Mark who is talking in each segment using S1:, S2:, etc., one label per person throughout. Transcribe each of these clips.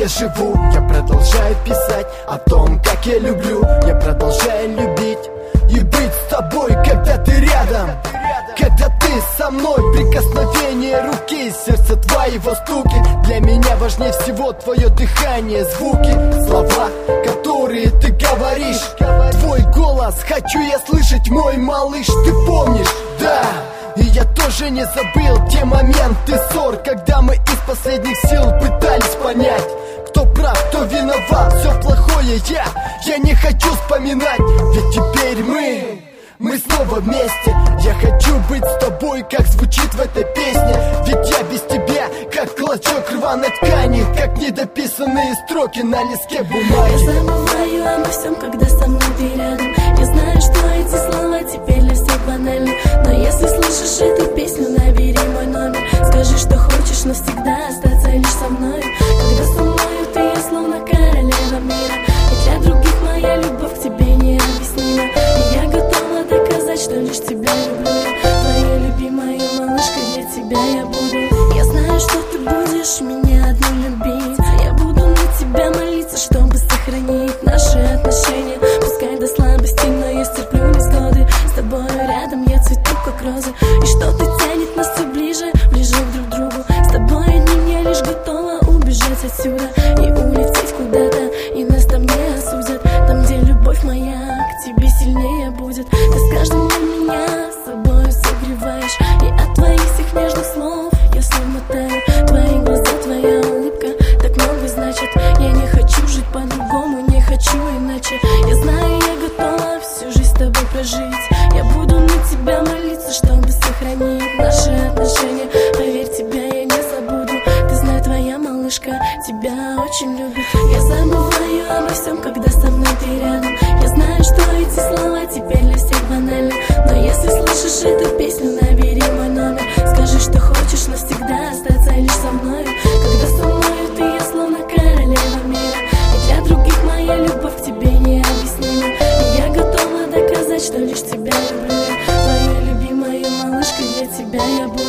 S1: я живу. Я продолжаю писать о том, как я люблю. Я продолжаю любить и быть с тобой, когда ты рядом, когда ты со мной. Прикосновение руки, сердце твоего стуки. Для меня важнее всего твое дыхание, звуки, слова, которые ты говоришь. Твой голос хочу я слышать, мой малыш. Ты помнишь, да? И я тоже не забыл те моменты ссор, когда мы из последних сил пытались понять, кто прав, кто виноват, все плохое я не хочу вспоминать. Ведь теперь мы снова вместе. Я хочу быть с тобой, как звучит в этой песне. Ведь я без тебя, как клочок рваной ткани, как недописанные строки на листке бумаги.
S2: Я забываю обо всем, когда со мной ты рядом. Я знаю, что эти слова теперь для всех банальны, но если слышишь эту песню, набери мой номер. Скажи, что хочешь навсегда остаться лишь со мною. Когда со мною ты, я словно королева мира, и для других моя любовь к тебе необъяснима. И я готова доказать, что лишь тебя люблю. Твоя любимая малышка, для тебя я буду. Я знаю, что ты будешь меня одну любить. Я буду на тебя молиться, чтобы сохранить наши отношения. Пускай до слабости, но я стерплю невзгоды. С тобой рядом я цвету, как розы. И что-то тянет нас все ближе, ближе друг к другу. С тобой одним я лишь готова убежать отсюда и улететь куда-то, и нас там не осудят. Там, где любовь моя к тебе сильнее будет. Ты с каждым днем меня с собой согреваешь, и от твоих всех нежных слов я словно таю. Твои глаза, твоя улыбка так много значит. Я не хочу жить по-другому, не хочу иначе. Я знаю, я готова всю жизнь с тобой прожить. Я буду на тебя молиться, чтобы сохранить наши отношения. Поверь, тебя я не забуду. Ты знай, твоя малышка тебя очень любит. Я забываю обо всем, когда со мной ты рядом. Я знаю, что эти слова теперь для всех банальны, но если слышишь эту песню, набери мой номер. Скажи, что хочешь навсегда остаться лишь со мною. Когда со мною ты, я словно королева мира, и для других моя любовь к тебе необъяснима. И я готова доказать, что лишь тебя люблю. Твоя любимая малышка, для тебя я буду.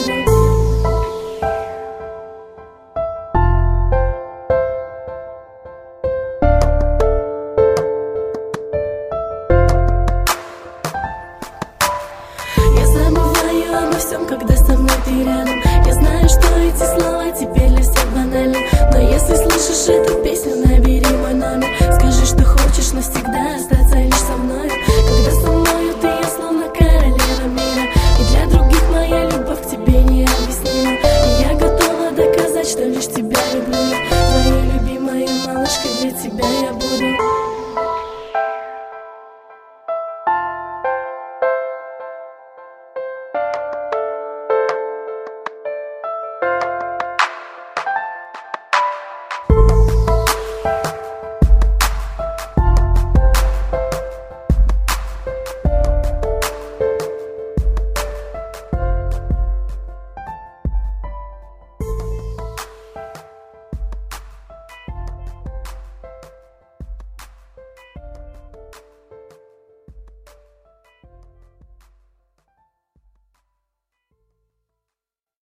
S2: Обо всем, когда со мной ты рядом. Я знаю, что эти слова теперь для всех банальны, но если слышишь эту песню, набери мой номер. Скажи, что хочешь навсегда остаться лишь со мной. Когда со мною ты, я словно королева мира, и для других моя любовь к тебе необъяснима. И я готова доказать, что лишь тебя люблю. Твоя любимая малышка, для тебя я буду.